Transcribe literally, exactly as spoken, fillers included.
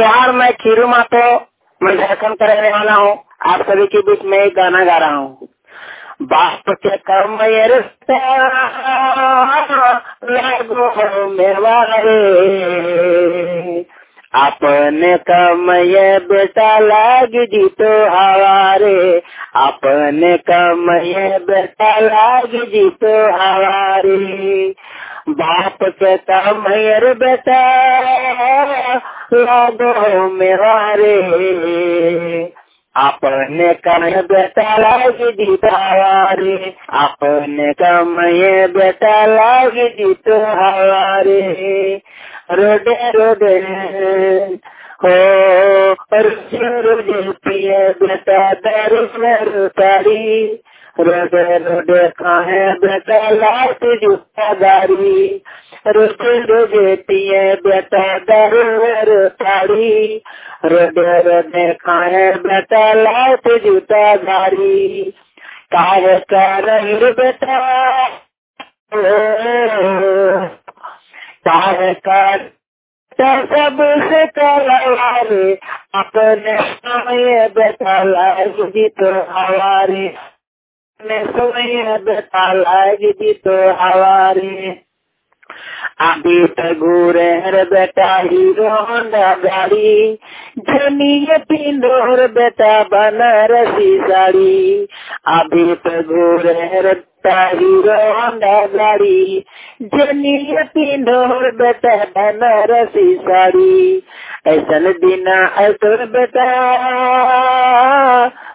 जोहार, मैं खीरू मातो, मैं झारखंड का रहने वाला हूँ। आप सभी के बीच में एक गाना गा रहा हूँ। बाप के कमयर लागो मेवारे, अपने कमय बेटा लाग जी तो हवारे, अपने कमय बेटा लाग जी तो हवारे। बाप के कमयर बेटा लागो मेवारे, अपने कमय बेटा लाग जी तो हवारे, अपने कमय बेटा लाग जी तो हवारे। रोडे रोडे हो रोजे रोजे पिए बेटा दारू दारू तारी, रोडे रोडे खाए बेटा लाट जूता दारी, रोजे रोजे पिए बेटा दारू दारू तारी, रोडे रोडे खाए बेटा लाट जूता दारी। काहे कर बेटा काहे कर सबसे कलवारे, अपने समय बेटा लाग जी तो हवारे, अपने समय बेटा लाग जी तो हवारे। अभी तो घूरे हर बेटा हीरो होंडा गाड़ी, धनिया पिंडोर बेटा बनारसी साड़ी। अभी तो घूरे हर बेटा हीरो होंडा गाड़ी, धनिया पिंडोर बेटा बनारसी साड़ी। ऐसन दिना ऐसन बेटा